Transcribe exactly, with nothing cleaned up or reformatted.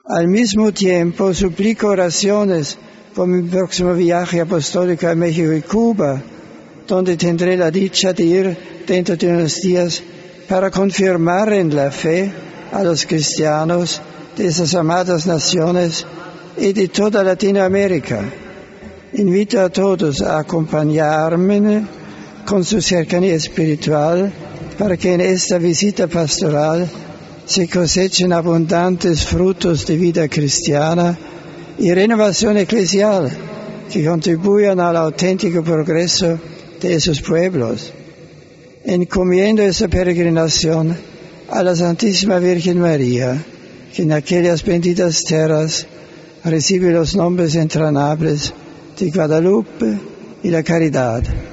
Al mismo tiempo, suplico oraciones por mi próximo viaje apostólico a México y Cuba, donde tendré la dicha de ir dentro de unos días para confirmar en la fe a los cristianos de esas amadas naciones y de toda Latinoamérica. Invito a todos a acompañarme con su cercanía espiritual para que en esta visita pastoral se cosechen abundantes frutos de vida cristiana y renovación eclesial que contribuyan al auténtico progreso de esos pueblos. Encomiendo esta peregrinación a la Santísima Virgen María, que en aquellas benditas tierras recibe los nombres entrañables de Guadalupe y la Caridad.